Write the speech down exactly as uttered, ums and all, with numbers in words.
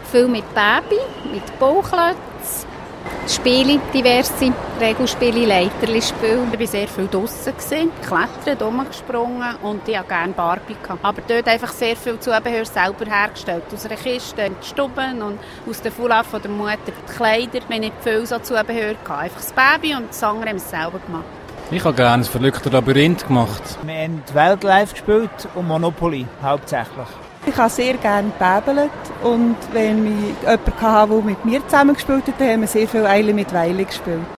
Viel mit Baby, mit Bauklötzen, Spiele, diverse Regelspiele, Leiterli-Spiele. Ich war sehr viel draussen, geklettert, rumgesprungen und ich hatte gerne Barbie. Aber dort einfach sehr viel Zubehör selber hergestellt. Aus einer Kiste, die Stuben und aus der Foulard von der Mutter die Kleider. Wir hatten nicht viel so Zubehör. Einfach das Baby und das andere haben wir selber gemacht. Ich habe gerne ein verrücktes Labyrinth gemacht. Wir haben Wildlife gespielt und Monopoly hauptsächlich. Ich habe sehr gerne gebäbelt und wenn ich jemanden hatte, der mit mir zusammen gespielt hat, haben wir sehr viel Eile mit Weile gespielt.